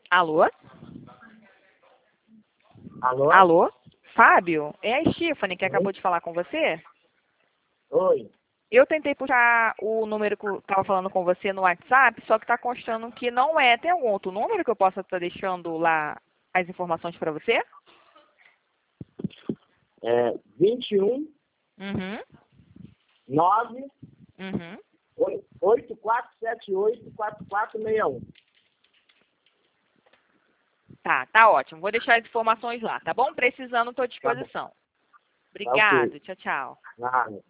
Alô? Alô? Alô? Fábio? É a Stephanie que Oi? acabou de falar com você? Oi. Eu tentei puxar o número que eu estava falando com você no WhatsApp, só que está constando que não é. Tem algum outro número que eu possa estar deixando lá as informações para você? 21 Uhum. 9 Uhum. 8478 4461. Tá ótimo. Vou deixar as informações lá, tá bom? Precisando, estou à Tá bom. disposição. Tá ok. Obrigado. Tchau, tchau. Nada.